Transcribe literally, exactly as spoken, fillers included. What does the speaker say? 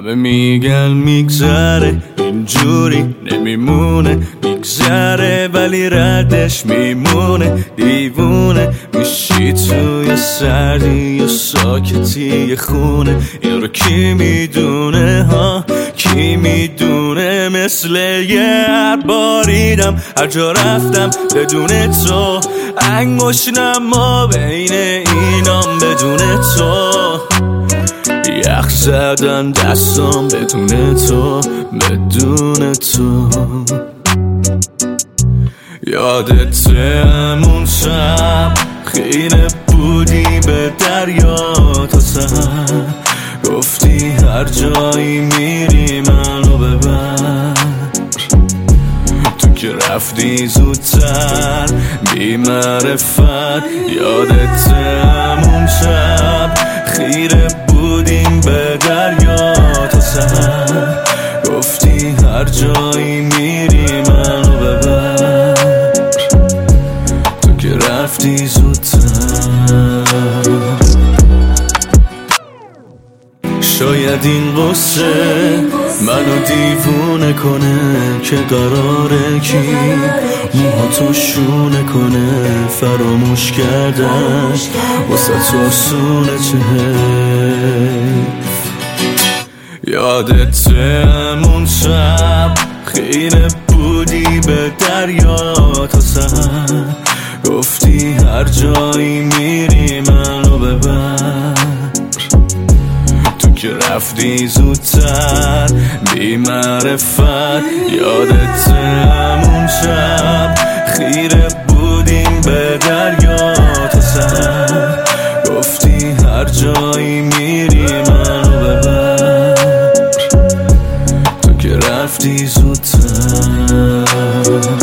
همه میگن میگذره اینجوری نمیمونه، میگذره ولی ردش میمونه. دیوونه میشی توی سردی یا ساکتی خونه، این رو کی میدونه ها، کی میدونه. مثل یه باریدم هر جا رفتم بدون تو، انگوش نما بین اینام بدون تو. یخ زدن دستام بدون تو، بدون تو. یادت همون شب خیره بودی به دریا تا سر، گفتی هر جایی میری منو ببر. تو که رفتی زودتر بی معرفت. یادت همون شب خیره بودیم به دریا تا سر، گفتی هر جایی میری منو ببر. تو که رفتی زودتر. شاید این قصه منو دیوونه کنه که قراره کی موهاتو شونه کنه. فراموش کردن واسه تو سونه چه حیف. یادت همون شب خیره بودی به دریا تا سر، گفتی هر جایی میری منو ببر. تو که رفتی زودتر بی معرفت. یادت همون شب خیره بودیم به دریا تا سر، گفتی هر جایی میری منو ببر. تو که رفتی زودتر.